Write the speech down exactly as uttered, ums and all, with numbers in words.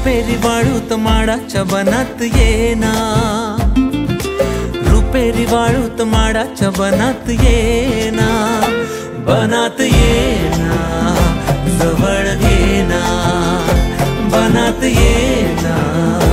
रुपेरी वाळूत माडाच्या बनात येना, रुपेरी वाळूत माडाच्या बनात येना, बनात येना जवळ घेना, बनात येना